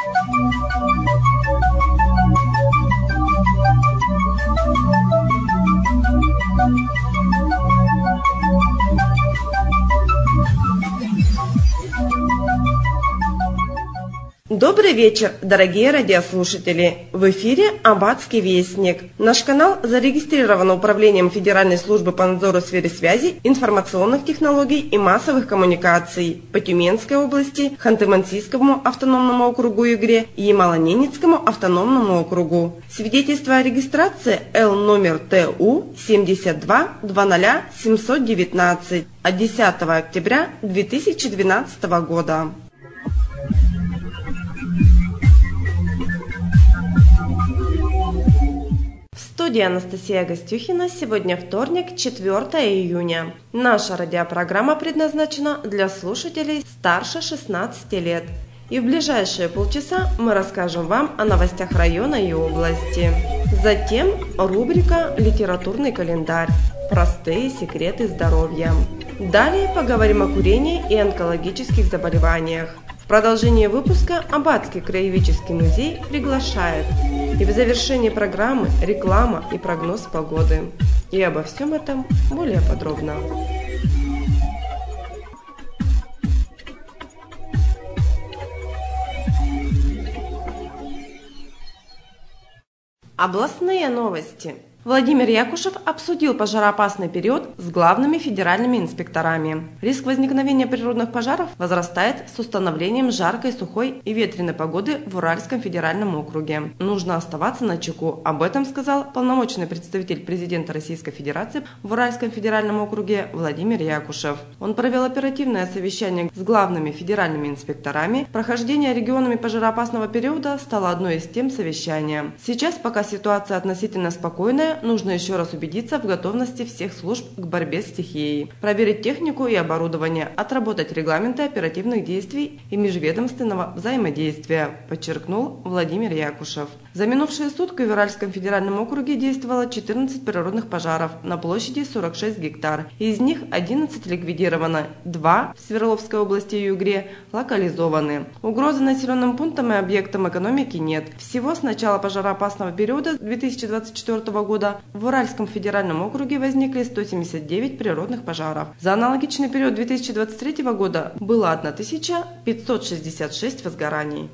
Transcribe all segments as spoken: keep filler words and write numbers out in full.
Добрый вечер, дорогие радиослушатели! В эфире Аббатский вестник. Наш канал зарегистрирован Управлением Федеральной службы по надзору в сфере связи, информационных технологий и массовых коммуникаций по Тюменской области, Ханты-Мансийскому автономному округу Югре и Ямало-Ненецкому автономному округу. Свидетельство о регистрации Л номер Т У семьдесят два двадцать семьсот девятнадцать от десятого октября две тысячи двенадцатого года. В студии Анастасия Гостюхина. Сегодня вторник, четвёртое июня. Наша радиопрограмма предназначена для слушателей старше шестнадцати лет. И в ближайшие полчаса мы расскажем вам о новостях района и области. Затем рубрика «Литературный календарь. Простые секреты здоровья». Далее поговорим о курении и онкологических заболеваниях. В продолжение выпуска Аббатский краеведческий музей приглашает. И в завершении программы реклама и прогноз погоды. И обо всем этом более подробно. Областные новости. Владимир Якушев обсудил пожароопасный период с главными федеральными инспекторами. Риск возникновения природных пожаров возрастает с установлением жаркой, сухой и ветреной погоды в Уральском федеральном округе. Нужно оставаться начеку. Об этом сказал полномочный представитель президента Российской Федерации в Уральском федеральном округе Владимир Якушев. Он провел оперативное совещание с главными федеральными инспекторами. Прохождение регионами пожароопасного периода стало одной из тем совещания. Сейчас, пока ситуация относительно спокойная, нужно еще раз убедиться в готовности всех служб к борьбе с стихией, проверить технику и оборудование, отработать регламенты оперативных действий и межведомственного взаимодействия, подчеркнул Владимир Якушев. За минувшие сутки в Уральском федеральном округе действовало четырнадцать природных пожаров на площади сорок шесть гектар. Из них одиннадцать ликвидировано, два в Свердловской области и Югре локализованы. Угрозы населенным пунктам и объектам экономики нет. Всего с начала пожароопасного периода две тысячи двадцать четвёртого года в Уральском федеральном округе возникли сто семьдесят девять природных пожаров. За аналогичный период две тысячи двадцать третьего года было тысяча пятьсот шестьдесят шесть возгораний.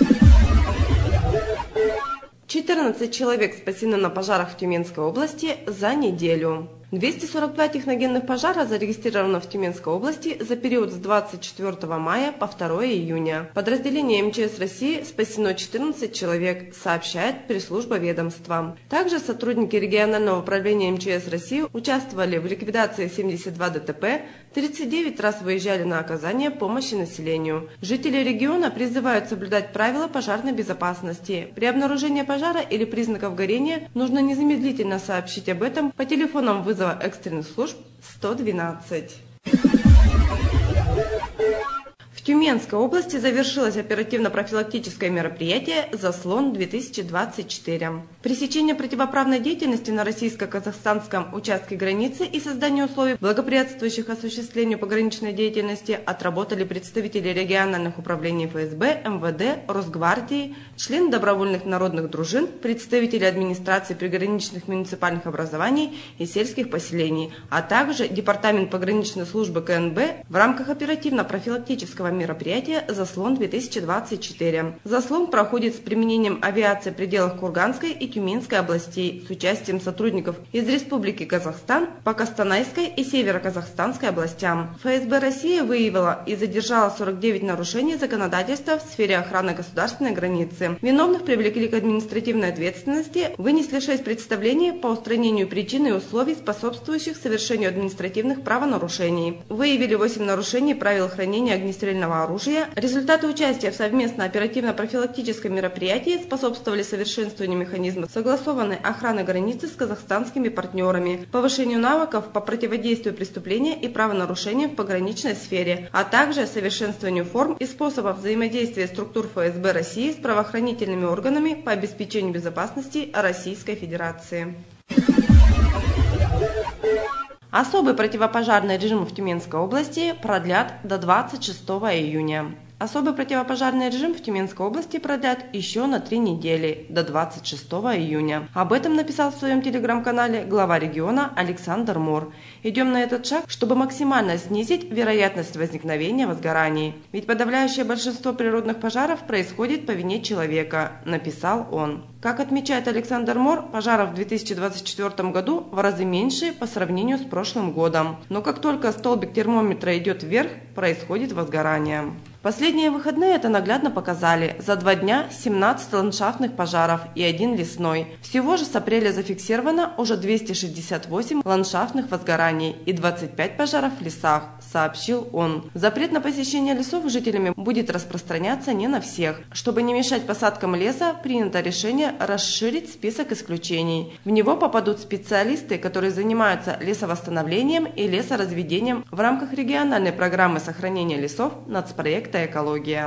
четырнадцать человек спасены на пожарах в Тюменской области за неделю. двести сорок два техногенных пожара зарегистрировано в Тюменской области за период с двадцать четвёртого мая по второе июня. Подразделением эм че эс России спасено четырнадцать человек, сообщает пресс-служба ведомства. Также сотрудники регионального управления эм че эс России участвовали в ликвидации семидесяти двух дэ тэ пэ, тридцать девять раз выезжали на оказание помощи населению. Жители региона призывают соблюдать правила пожарной безопасности. При обнаружении пожара или признаков горения нужно незамедлительно сообщить об этом по телефонам вызова экстренных служб сто двенадцать. В Тюменской области завершилось оперативно-профилактическое мероприятие «Заслон-две тысячи двадцать четыре». Пресечение противоправной деятельности на российско-казахстанском участке границы и создание условий, благоприятствующих осуществлению пограничной деятельности, отработали представители региональных управлений эф эс бэ, эм вэ дэ, Росгвардии, члены добровольных народных дружин, представители администрации приграничных муниципальных образований и сельских поселений, а также Департамент пограничной службы ка эн бэ в рамках оперативно-профилактического мероприятия «Заслон-две тысячи двадцать четыре». Заслон проходит с применением авиации в пределах Курганской и Тюменской областей с участием сотрудников из Республики Казахстан, по Костанайской и Северо-Казахстанской областям. эф эс бэ России выявила и задержала сорок девять нарушений законодательства в сфере охраны государственной границы. Виновных привлекли к административной ответственности, вынесли шесть представлений по устранению причин и условий, способствующих совершению административных правонарушений. Выявили восемь нарушений правил хранения огнестрельного оружия. Результаты участия в совместно оперативно-профилактическом мероприятии способствовали совершенствованию механизмов согласованной охраны границы с казахстанскими партнерами, повышению навыков по противодействию преступления и правонарушениям в пограничной сфере, а также совершенствованию форм и способов взаимодействия структур эф эс бэ России с правоохранительными органами по обеспечению безопасности Российской Федерации. Особый противопожарный режим в Тюменской области продлят до двадцать шестого июня. Особый противопожарный режим в Тюменской области продлят еще на три недели, до двадцать шестого июня. Об этом написал в своем телеграм-канале глава региона Александр Мор. Идем на этот шаг, чтобы максимально снизить вероятность возникновения возгораний. Ведь подавляющее большинство природных пожаров происходит по вине человека, написал он. Как отмечает Александр Мор, пожаров в две тысячи двадцать четвёртом году в разы меньше по сравнению с прошлым годом. Но как только столбик термометра идет вверх, происходит возгорание. Последние выходные это наглядно показали. За два дня семнадцать ландшафтных пожаров и один лесной. Всего же с апреля зафиксировано уже двести шестьдесят восемь ландшафтных возгораний и двадцать пять пожаров в лесах, сообщил он. Запрет на посещение лесов жителями будет распространяться не на всех. Чтобы не мешать посадкам леса, принято решение расширить список исключений. В него попадут специалисты, которые занимаются лесовосстановлением и лесоразведением в рамках региональной программы сохранения лесов нацпроекта «Экология».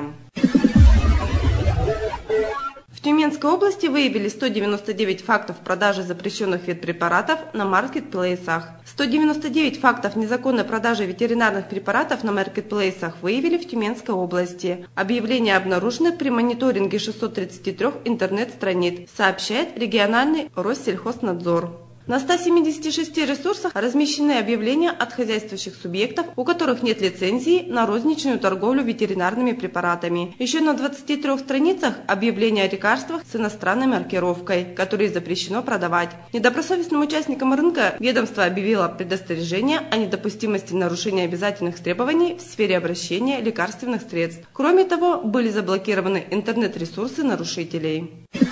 В Тюменской области выявили сто девяносто девять фактов продажи запрещенных ветпрепаратов на маркетплейсах. сто девяносто девять фактов незаконной продажи ветеринарных препаратов на маркетплейсах выявили в Тюменской области. Объявления обнаружены при мониторинге шестисот тридцати трёх интернет-страниц, сообщает региональный Россельхознадзор. На ста семидесяти шести ресурсах размещены объявления от хозяйствующих субъектов, у которых нет лицензии на розничную торговлю ветеринарными препаратами. Еще на двадцати трёх страницах объявления о лекарствах с иностранной маркировкой, которые запрещено продавать. Недобросовестным участникам рынка ведомство объявило предостережение о недопустимости нарушения обязательных требований в сфере обращения лекарственных средств. Кроме того, были заблокированы интернет-ресурсы нарушителей.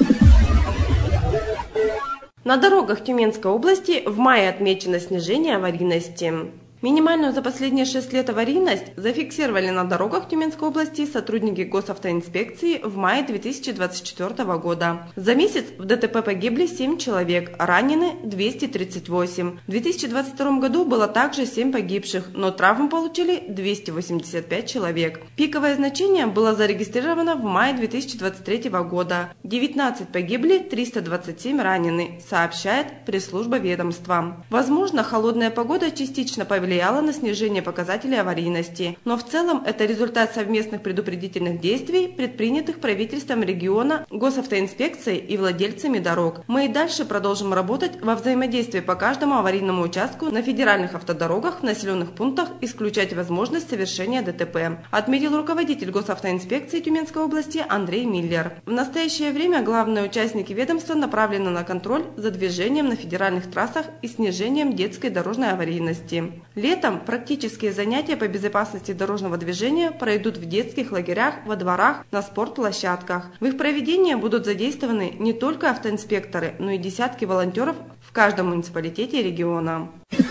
На дорогах Тюменской области в мае отмечено снижение аварийности. Минимальную за последние шесть лет аварийность зафиксировали на дорогах Тюменской области сотрудники госавтоинспекции в мае две тысячи двадцать четвёртого года. За месяц в ДТП погибли семь человек, ранены двести тридцать восемь. В две тысячи двадцать втором году было также семь погибших, но травм получили двести восемьдесят пять человек. Пиковое значение было зарегистрировано в мае две тысячи двадцать третьего года. девятнадцать погибли, триста двадцать семь ранены, сообщает пресс-служба ведомства. Возможно, холодная погода частично повлияла повлияло на снижение показателей аварийности, но в целом это результат совместных предупредительных действий, предпринятых правительством региона, госавтоинспекцией и владельцами дорог. Мы и дальше продолжим работать во взаимодействии по каждому аварийному участку на федеральных автодорогах в населенных пунктах, исключать возможность совершения ДТП, отметил руководитель госавтоинспекции Тюменской области Андрей Миллер. В настоящее время главные участники ведомства направлены на контроль за движением на федеральных трассах и снижением детской дорожной аварийности. Летом практические занятия по безопасности дорожного движения пройдут в детских лагерях, во дворах, на спортплощадках. В их проведении будут задействованы не только автоинспекторы, но и десятки волонтеров в каждом муниципалитете региона.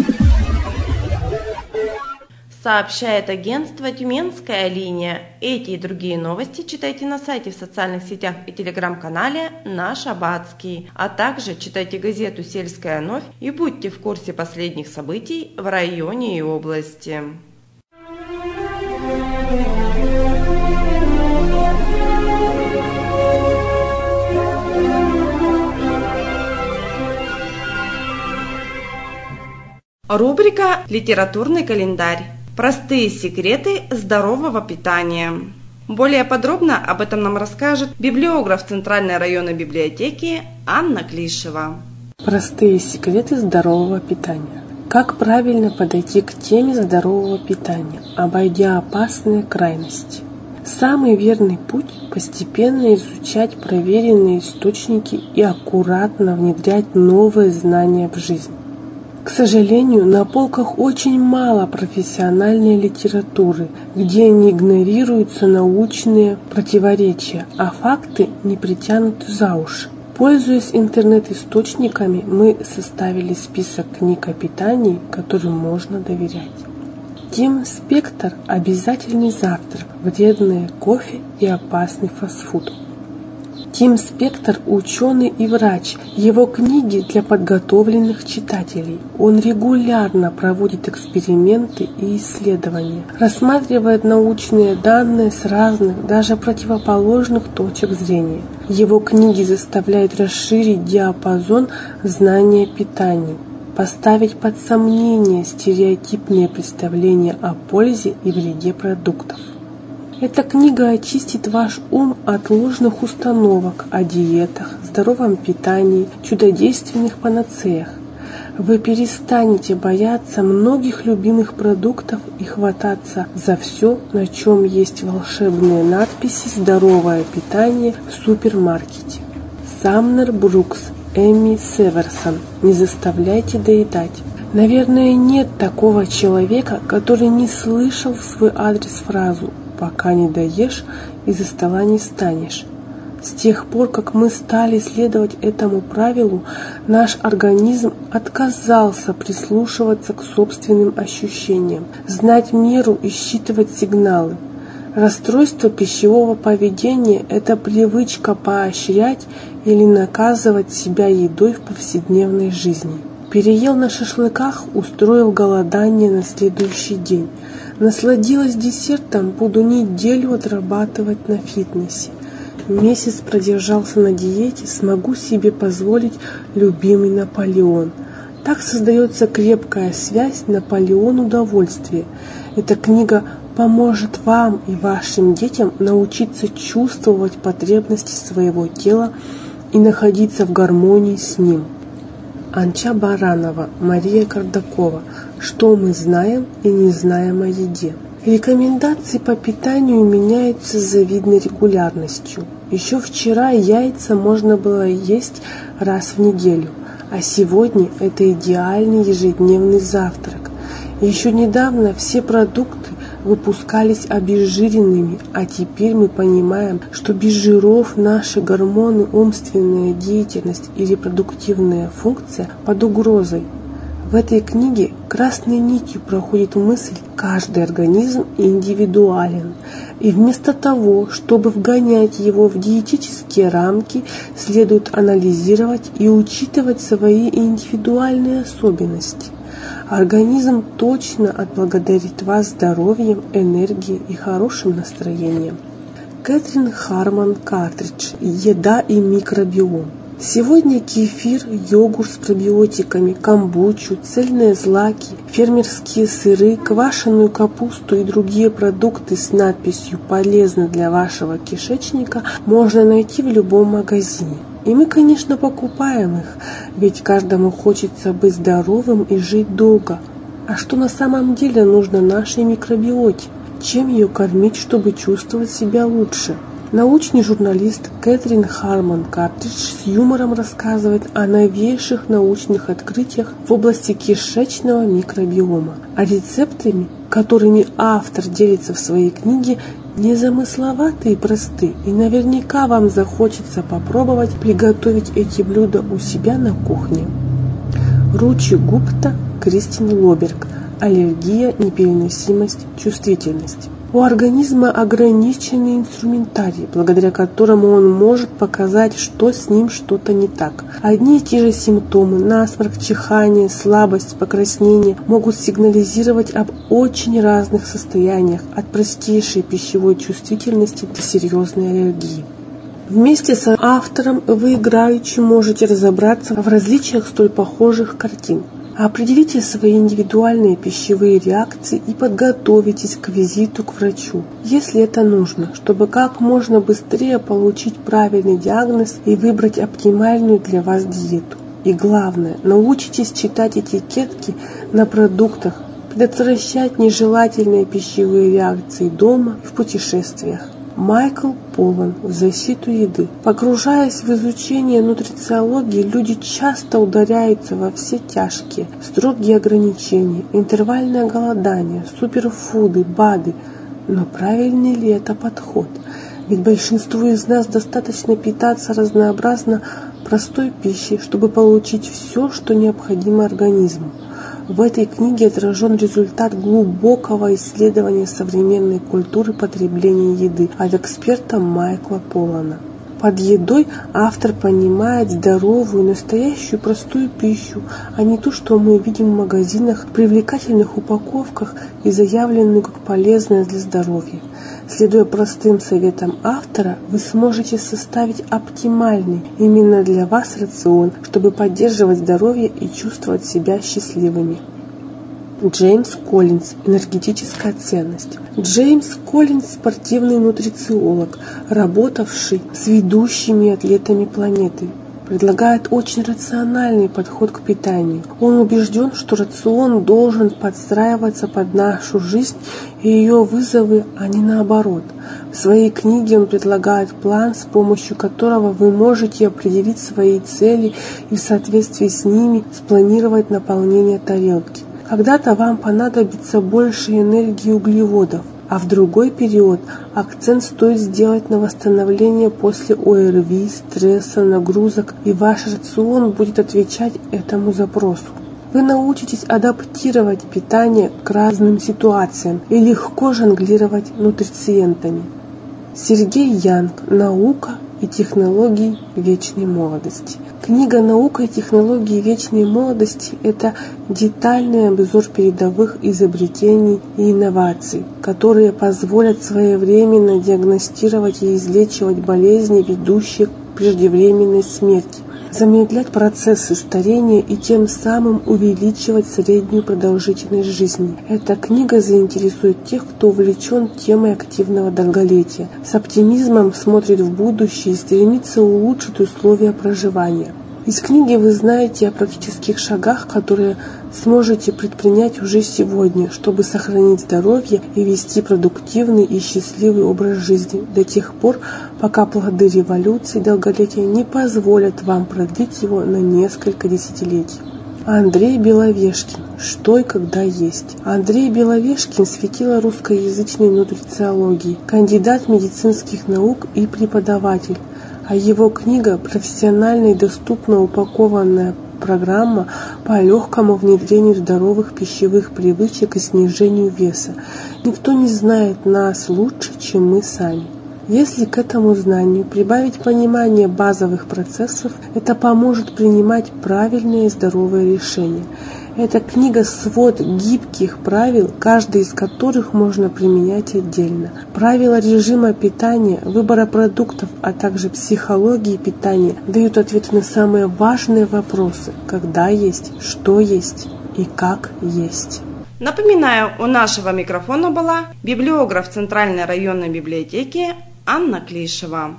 Сообщает агентство «Тюменская линия». Эти и другие новости читайте на сайте, в социальных сетях и телеграм-канале «Наш Аббатский». А также читайте газету «Сельская новь» и будьте в курсе последних событий в районе и области. Рубрика «Литературный календарь». Простые секреты здорового питания. Более подробно об этом нам расскажет библиограф Центральной районной библиотеки Анна Клишева. Простые секреты здорового питания. Как правильно подойти к теме здорового питания, обойдя опасные крайности? Самый верный путь – постепенно изучать проверенные источники и аккуратно внедрять новые знания в жизнь. К сожалению, на полках очень мало профессиональной литературы, где не игнорируются научные противоречия, а факты не притянуты за уши. Пользуясь интернет-источниками, мы составили список книг о питании, которым можно доверять. Тим Спектор – обязательный завтрак, вредные кофе и опасный фастфуд. Тим Спектор – ученый и врач. Его книги для подготовленных читателей. Он регулярно проводит эксперименты и исследования, рассматривает научные данные с разных, даже противоположных точек зрения. Его книги заставляют расширить диапазон знания питания, поставить под сомнение стереотипные представления о пользе и вреде продуктов. Эта книга очистит ваш ум от ложных установок о диетах, здоровом питании, чудодейственных панацеях. Вы перестанете бояться многих любимых продуктов и хвататься за все, на чем есть волшебные надписи «Здоровое питание» в супермаркете. Самнер Брукс, Эми Северсон. Не заставляйте доедать. Наверное, нет такого человека, который не слышал в свой адрес фразу «пока не доешь, из-за стола не встанешь». С тех пор, как мы стали следовать этому правилу, наш организм отказался прислушиваться к собственным ощущениям, знать меру и считывать сигналы. Расстройство пищевого поведения – это привычка поощрять или наказывать себя едой в повседневной жизни. Переел на шашлыках, устроил голодание на следующий день. Насладилась десертом, буду неделю отрабатывать на фитнесе. Месяц продержался на диете, смогу себе позволить любимый Наполеон. Так создается крепкая связь Наполеон-удовольствие. Эта книга поможет вам и вашим детям научиться чувствовать потребности своего тела и находиться в гармонии с ним. Анча Баранова, Мария Кардакова. Что мы знаем и не знаем о еде? Рекомендации по питанию меняются с завидной регулярностью. Еще вчера яйца можно было есть раз в неделю, а сегодня это идеальный ежедневный завтрак. Еще недавно все продукты выпускались обезжиренными, а теперь мы понимаем, что без жиров наши гормоны, умственная деятельность и репродуктивная функция под угрозой. В этой книге красной нитью проходит мысль «каждый организм индивидуален». И вместо того, чтобы вгонять его в диетические рамки, следует анализировать и учитывать свои индивидуальные особенности. Организм точно отблагодарит вас здоровьем, энергией и хорошим настроением. Кэтрин Харман Картридж. Еда и микробиом. Сегодня кефир, йогурт с пробиотиками, камбучу, цельные злаки, фермерские сыры, квашеную капусту и другие продукты с надписью «полезно для вашего кишечника» можно найти в любом магазине. И мы, конечно, покупаем их, ведь каждому хочется быть здоровым и жить долго. А что на самом деле нужно нашей микробиоте? Чем ее кормить, чтобы чувствовать себя лучше? Научный журналист Кэтрин Харман Картридж с юмором рассказывает о новейших научных открытиях в области кишечного микробиома, а рецептами, которыми автор делится в своей книге, незамысловаты и просты, и наверняка вам захочется попробовать приготовить эти блюда у себя на кухне. Ручи Гупта, Кристин Лоберг. Аллергия, непереносимость, чувствительность. У организма ограниченный инструментарий, благодаря которому он может показать, что с ним что-то не так. Одни и те же симптомы – насморк, чихание, слабость, покраснение – могут сигнализировать об очень разных состояниях, от простейшей пищевой чувствительности до серьезной аллергии. Вместе с автором вы играючи можете разобраться в различиях столь похожих картин. Определите свои индивидуальные пищевые реакции и подготовитесь к визиту к врачу, если это нужно, чтобы как можно быстрее получить правильный диагноз и выбрать оптимальную для вас диету. И главное, научитесь читать этикетки на продуктах, предотвращать нежелательные пищевые реакции дома и в путешествиях. Майкл Поллан. В защиту еды. Погружаясь в изучение нутрициологии, люди часто ударяются во все тяжкие, строгие ограничения, интервальное голодание, суперфуды, БАДы. Но правильный ли это подход? Ведь большинству из нас достаточно питаться разнообразно простой пищей, чтобы получить все, что необходимо организму. В этой книге отражен результат глубокого исследования современной культуры потребления еды от эксперта Майкла Поллана. Под едой автор понимает здоровую, настоящую простую пищу, а не то, что мы видим в магазинах в привлекательных упаковках и заявленную как полезное для здоровья. Следуя простым советам автора, вы сможете составить оптимальный именно для вас рацион, чтобы поддерживать здоровье и чувствовать себя счастливыми. Джеймс Коллинз «Энергетическая ценность». Джеймс Коллинз – спортивный нутрициолог, работавший с ведущими атлетами планеты. Предлагает очень рациональный подход к питанию. Он убежден, что рацион должен подстраиваться под нашу жизнь и ее вызовы, а не наоборот. В своей книге он предлагает план, с помощью которого вы можете определить свои цели и в соответствии с ними спланировать наполнение тарелки. Когда-то вам понадобится больше энергии углеводов, а в другой период акцент стоит сделать на восстановление после ОРВИ, стресса, нагрузок, и ваш рацион будет отвечать этому запросу. Вы научитесь адаптировать питание к разным ситуациям и легко жонглировать нутрициентами. Сергей Янг «Наука и технологии вечной молодости». Книга «Наука и технологии вечной молодости» – это детальный обзор передовых изобретений и инноваций, которые позволят своевременно диагностировать и излечивать болезни, ведущие к преждевременной смерти, замедлять процессы старения и тем самым увеличивать среднюю продолжительность жизни. Эта книга заинтересует тех, кто увлечен темой активного долголетия, с оптимизмом смотрит в будущее и стремится улучшить условия проживания. Из книги вы знаете о практических шагах, которые сможете предпринять уже сегодня, чтобы сохранить здоровье и вести продуктивный и счастливый образ жизни до тех пор, пока плоды революции долголетия не позволят вам продлить его на несколько десятилетий. Андрей Беловешкин «Что и когда есть». Андрей Беловешкин – светило русскоязычной нутрициологии, кандидат медицинских наук и преподаватель. А его книга – профессионально и доступно упакованная программа по легкому внедрению здоровых пищевых привычек и снижению веса. Никто не знает нас лучше, чем мы сами. Если к этому знанию прибавить понимание базовых процессов, это поможет принимать правильные и здоровые решения. Эта книга – свод гибких правил, каждый из которых можно применять отдельно. Правила режима питания, выбора продуктов, а также психологии питания дают ответы на самые важные вопросы: когда есть, что есть и как есть. Напоминаю, у нашего микрофона была библиограф Центральной районной библиотеки Анна Клишева.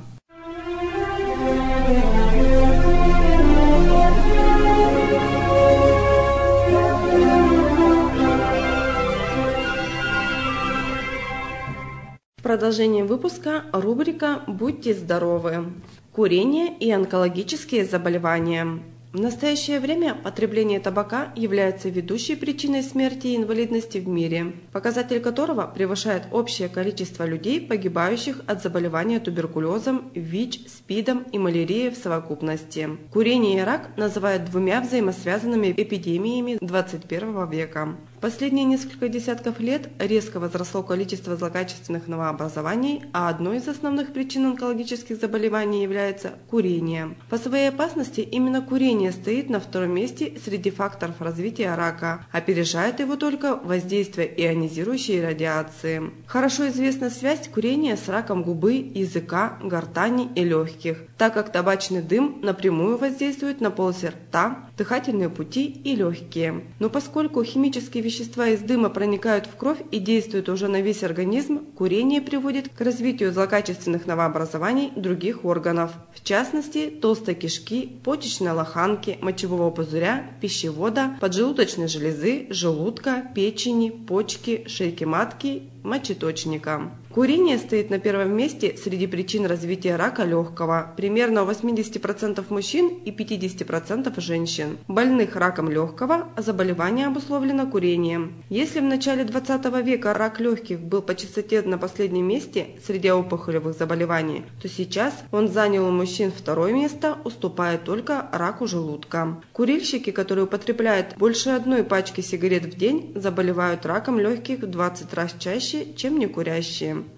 В продолжении выпуска рубрика «Будьте здоровы». Курение и онкологические заболевания. В настоящее время потребление табака является ведущей причиной смерти и инвалидности в мире, показатель которого превышает общее количество людей, погибающих от заболевания туберкулезом, ВИЧ, СПИДом и малярией в совокупности. Курение и рак называют двумя взаимосвязанными эпидемиями двадцать первого века. В последние несколько десятков лет резко возросло количество злокачественных новообразований, а одной из основных причин онкологических заболеваний является курение. По своей опасности именно курение стоит на втором месте среди факторов развития рака, опережает его только воздействие ионизирующей радиации. Хорошо известна связь курения с раком губы, языка, гортани и легких, так как табачный дым напрямую воздействует на полость рта, дыхательные пути и легкие. Но поскольку химические вещества из дыма проникают в кровь и действуют уже на весь организм, курение приводит к развитию злокачественных новообразований других органов, в частности толстой кишки, почечной лоханки, мочевого пузыря, пищевода, поджелудочной железы, желудка, печени, почки, шейки матки, мочеточника. Курение стоит на первом месте среди причин развития рака легкого, примерно у восемьдесят процентов мужчин и пятьдесят процентов женщин. Больных раком легкого заболевание обусловлено курением. Если в начале двадцатого века рак легких был по частоте на последнем месте среди опухолевых заболеваний, то сейчас он занял у мужчин второе место, уступая только раку желудка. Курильщики, которые употребляют больше одной пачки сигарет в день, заболевают раком легких в двадцать раз чаще, чем некурящие.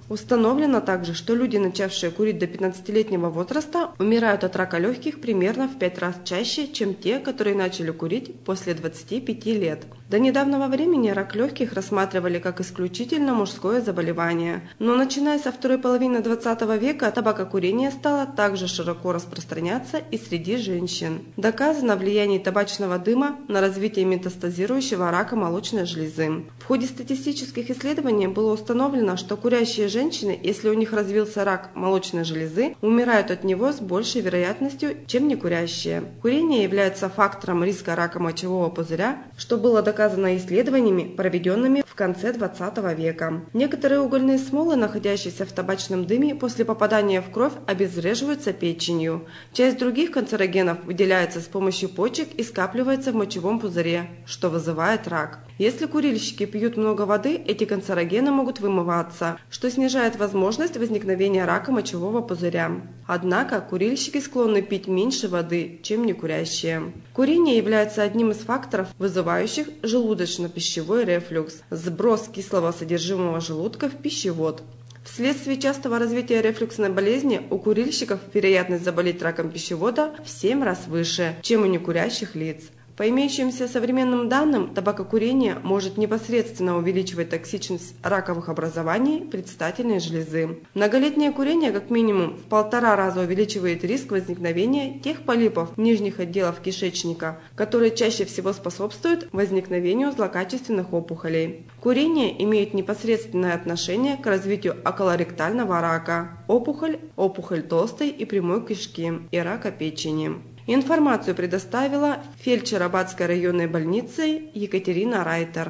Установлено также, что люди, начавшие курить до пятнадцатилетнего возраста, умирают от рака легких примерно в пять раз чаще, чем те, которые начали курить после двадцати пяти лет. До недавнего времени рак легких рассматривали как исключительно мужское заболевание, но начиная со второй половины двадцатого века табакокурение стало также широко распространяться и среди женщин. Доказано влияние табачного дыма на развитие метастазирующего рака молочной железы. В ходе статистических исследований было установлено, что курящие женщины, если у них развился рак молочной железы, умирают от него с большей вероятностью, чем некурящие. Курение является фактором риска рака мочевого пузыря, что было доказано исследованиями, проведенными в конце двадцатого века. Некоторые угольные смолы, находящиеся в табачном дыме, после попадания в кровь обезвреживаются печенью. Часть других канцерогенов выделяется с помощью почек и скапливается в мочевом пузыре, что вызывает рак. Если курильщики пьют много воды, эти канцерогены могут вымываться, что снижает возможность возникновения рака мочевого пузыря. Однако курильщики склонны пить меньше воды, чем некурящие. Курение является одним из факторов, вызывающих желудочно-пищевой рефлюкс – сброс кислого содержимого желудка в пищевод. Вследствие частого развития рефлюксной болезни у курильщиков вероятность заболеть раком пищевода в семь раз выше, чем у некурящих лиц. По имеющимся современным данным, табакокурение может непосредственно увеличивать токсичность раковых образований предстательной железы. Многолетнее курение как минимум в полтора раза увеличивает риск возникновения тех полипов нижних отделов кишечника, которые чаще всего способствуют возникновению злокачественных опухолей. Курение имеет непосредственное отношение к развитию околоректального рака, опухоль, опухоль толстой и прямой кишки и рака печени. Информацию предоставила фельдшер Арбатской районной больницы Екатерина Райтер.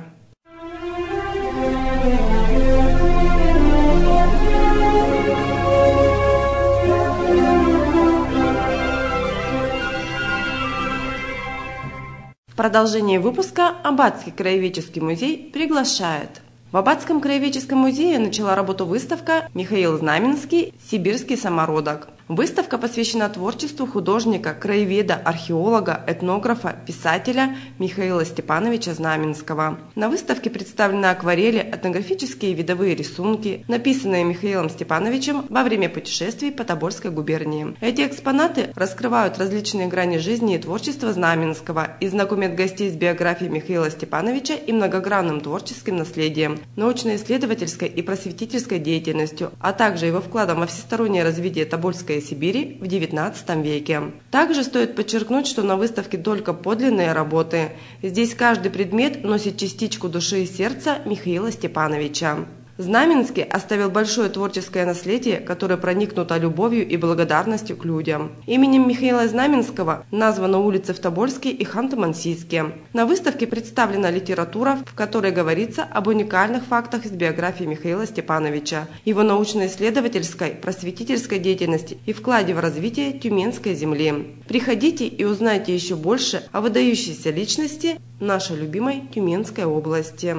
В продолжении выпуска Арбатский краеведческий музей приглашает. В Арбатском краеведческом музее начала работу выставка «Михаил Знаменский. Сибирский самородок». Выставка посвящена творчеству художника, краеведа, археолога, этнографа, писателя Михаила Степановича Знаменского. На выставке представлены акварели, этнографические и видовые рисунки, написанные Михаилом Степановичем во время путешествий по Тобольской губернии. Эти экспонаты раскрывают различные грани жизни и творчества Знаменского и знакомят гостей с биографией Михаила Степановича и многогранным творческим наследием, научно-исследовательской и просветительской деятельностью, а также его вкладом во всестороннее развитие Тобольской Сибири в девятнадцатом веке. Также стоит подчеркнуть, что на выставке только подлинные работы. Здесь каждый предмет носит частичку души и сердца Михаила Степановича. Знаменский оставил большое творческое наследие, которое проникнуто любовью и благодарностью к людям. Именем Михаила Знаменского названы улицы в Тобольске и Ханты-Мансийске. На выставке представлена литература, в которой говорится об уникальных фактах из биографии Михаила Степановича, его научно-исследовательской, просветительской деятельности и вкладе в развитие Тюменской земли. Приходите и узнайте еще больше о выдающейся личности нашей любимой Тюменской области.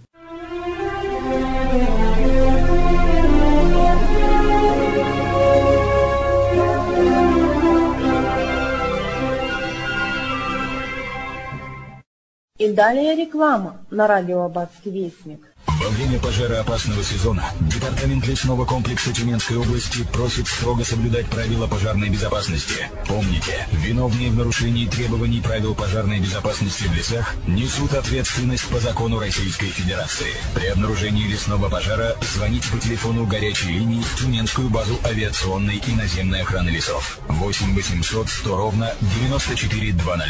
И далее реклама на радио Арбатский вестник. Во время пожароопасного сезона Департамент лесного комплекса Тюменской области просит строго соблюдать правила пожарной безопасности. Помните, виновные в нарушении требований правил пожарной безопасности в лесах несут ответственность по закону Российской Федерации. При обнаружении лесного пожара звоните по телефону горячей линии в Тюменскую базу авиационной и наземной охраны лесов восемь восемьсот сто ровно девяносто четыре двадцать.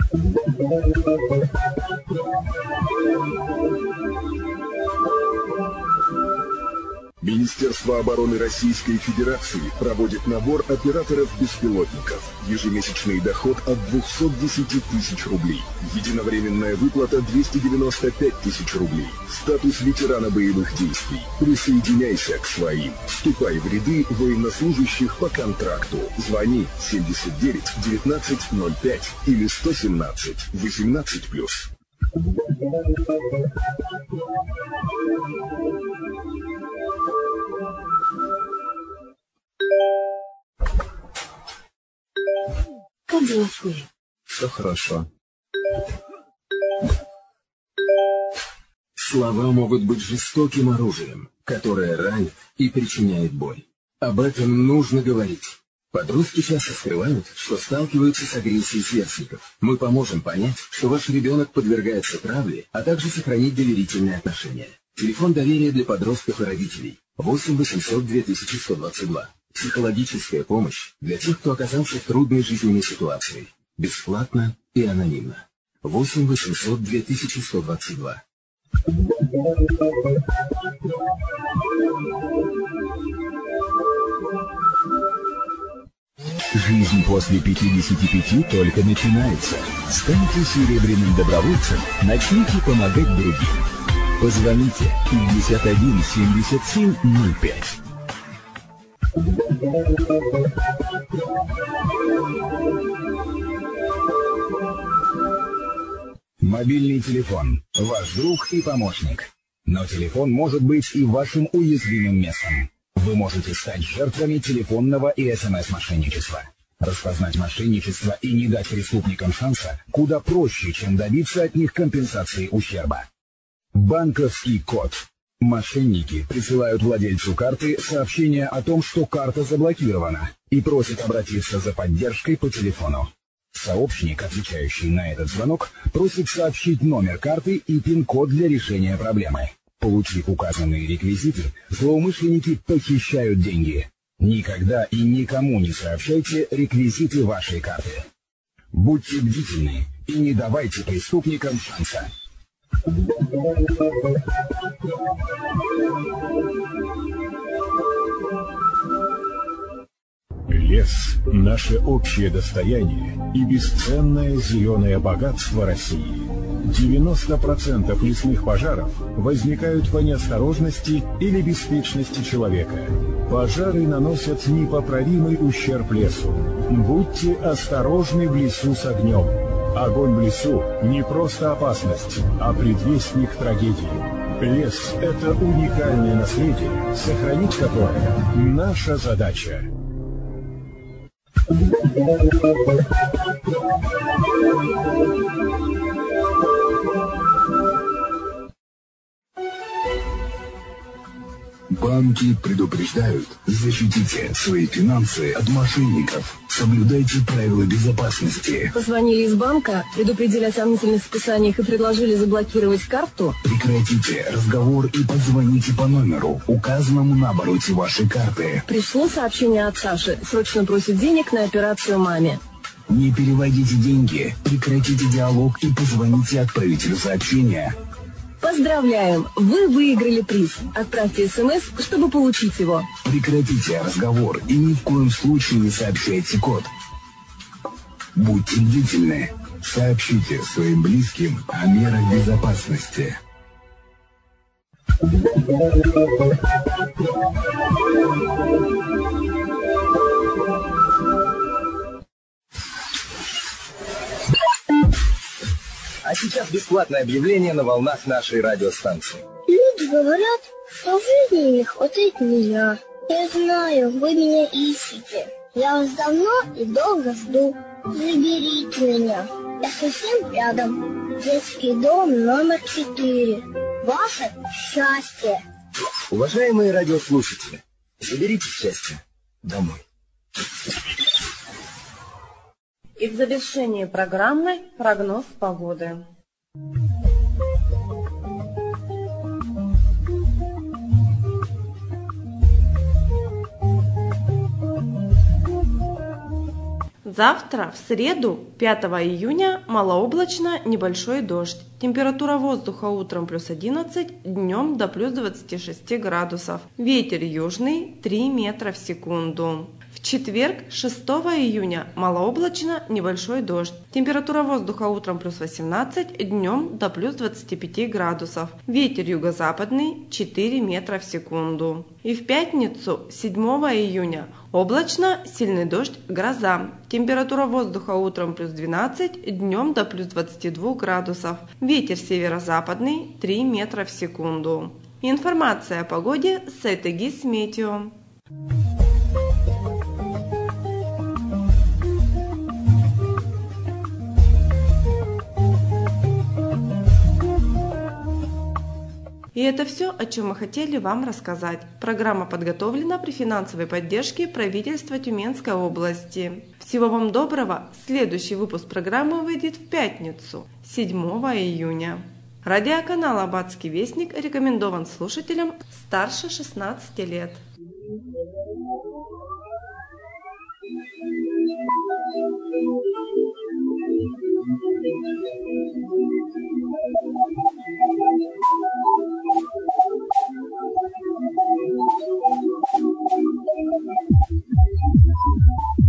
Министерство обороны Российской Федерации проводит набор операторов-беспилотников. Ежемесячный доход от двухсот десяти тысяч рублей. Единовременная выплата двести девяносто пять тысяч рублей. Статус ветерана боевых действий. Присоединяйся к своим. Вступай в ряды военнослужащих по контракту. Звони семьдесят девять девятнадцать ноль пять или сто семнадцать восемнадцать плюс. Как дела, Фуя? Все хорошо. Слова могут быть жестоким оружием, которое ранит и причиняет боль. Об этом нужно говорить. Подростки часто скрывают, что сталкиваются с агрессией сверстников. Мы поможем понять, что ваш ребенок подвергается травле, а также сохранить доверительные отношения. Телефон доверия для подростков и родителей. восемь восемьсот две тысячи сто двадцать два. Психологическая помощь для тех, кто оказался в трудной жизненной ситуации. Бесплатно и анонимно. восемь восемьсот две тысячи сто двадцать два. Жизнь после пятидесяти пяти только начинается. Станьте серебряным добровольцем, начните помогать другим. Позвоните пятьдесят один семьдесят семь ноль пять. Мобильный телефон – ваш друг и помощник. Но телефон может быть и вашим уязвимым местом. Вы можете стать жертвами телефонного и СМС-мошенничества. Распознать мошенничество и не дать преступникам шанса куда проще, чем добиться от них компенсации ущерба. Банковский код. Мошенники присылают владельцу карты сообщение о том, что карта заблокирована, и просят обратиться за поддержкой по телефону. Сообщник, отвечающий на этот звонок, просит сообщить номер карты и пин-код для решения проблемы. Получив указанные реквизиты, злоумышленники похищают деньги. Никогда и никому не сообщайте реквизиты вашей карты. Будьте бдительны и не давайте преступникам шанса. Лес – наше общее достояние и бесценное зеленое богатство России. девяносто процентов лесных пожаров возникают по неосторожности или беспечности человека. Пожары наносят непоправимый ущерб лесу. Будьте осторожны в лесу с огнем. Огонь в лесу – не просто опасность, а предвестник трагедии. Лес – это уникальное наследие, сохранить которое – наша задача. Банки предупреждают: защитите свои финансы от мошенников. Соблюдайте правила безопасности. Позвонили из банка, предупредили о сомнительных списаниях и предложили заблокировать карту? Прекратите разговор и позвоните по номеру, указанному на обороте вашей карты. Пришло сообщение от Саши. Срочно просит денег на операцию маме. Не переводите деньги, прекратите диалог и позвоните отправителю сообщения. Поздравляем! Вы выиграли приз. Отправьте смс, чтобы получить его. Прекратите разговор и ни в коем случае не сообщайте код. Будьте бдительны. Сообщите своим близким о мерах безопасности. А сейчас бесплатное объявление на волнах нашей радиостанции. Люди говорят, что жизни не хватает меня. Я знаю, вы меня ищете. Я вас давно и долго жду. Заберите меня. Я совсем рядом. Детский дом номер четыре. Ваше счастье. Уважаемые радиослушатели, заберите счастье домой. И в завершении программы прогноз погоды. Завтра, в среду, пятого июня, малооблачно, небольшой дождь. Температура воздуха утром плюс одиннадцать, днем до плюс двадцати шести градусов. Ветер южный три метра в секунду. В четверг, шестого июня, малооблачно, небольшой дождь. Температура воздуха утром плюс восемнадцать, днем до плюс двадцати пяти градусов. Ветер юго-западный четыре метра в секунду. И в пятницу, седьмого июня, облачно, сильный дождь, гроза. Температура воздуха утром плюс двенадцать, днем до плюс двадцати двух градусов. Ветер северо-западный три метра в секунду. Информация о погоде с сайта ГИС-Метео. И это все, о чем мы хотели вам рассказать. Программа подготовлена при финансовой поддержке правительства Тюменской области. Всего вам доброго. Следующий выпуск программы выйдет в пятницу, седьмого июня. Радиоканал «Аббатский вестник» рекомендован слушателям старше шестнадцати лет. Thank you.